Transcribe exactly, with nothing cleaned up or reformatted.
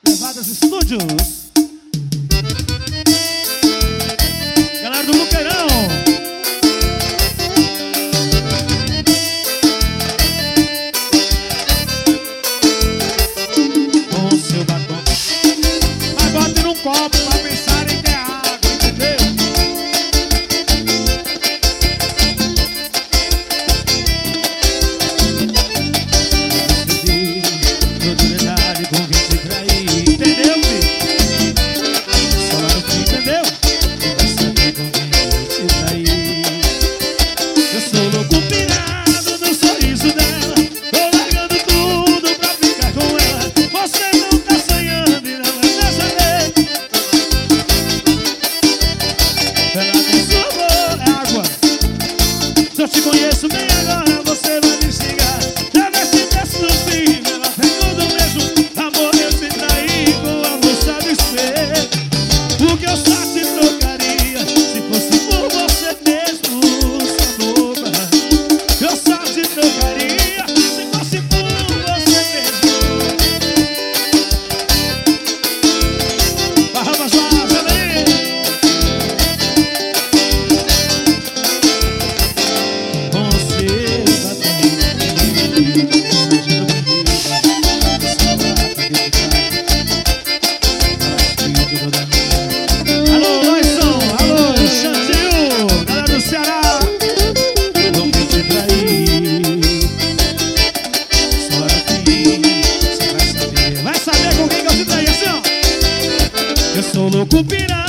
Levadas Estúdios. Galera do Luqueirão. Com seu batom, mas bote num copo pra pensar em ter água, entendeu? Todo detalhe com quem te trair, entendeu, filho? Só lá no fim, entendeu? Quem vai saber com quem te trair? Eu sou louco pirado no sorriso dela, tô largando tudo pra ficar com ela. Você não tá sonhando e não vai quer saber. Ela tem sua boa, é água. Se eu te conheço bem agora, você vai me xingar. Já nesse texto do filme, ela pegou do mesmo amor. Eu te traí com a moça do espelho. Porque eu só te trocaria se fosse por você mesmo, sua boba. Eu só te trocaria se fosse por você mesmo. Barra mais lá, galera. Com seu batom, alô, Loison, alô, Chantil, galera do Ceará. Não quer te trair. Só no fim, você vai saber. Vai saber com quem que eu te traí, assim, ó. Eu sou louco pirata.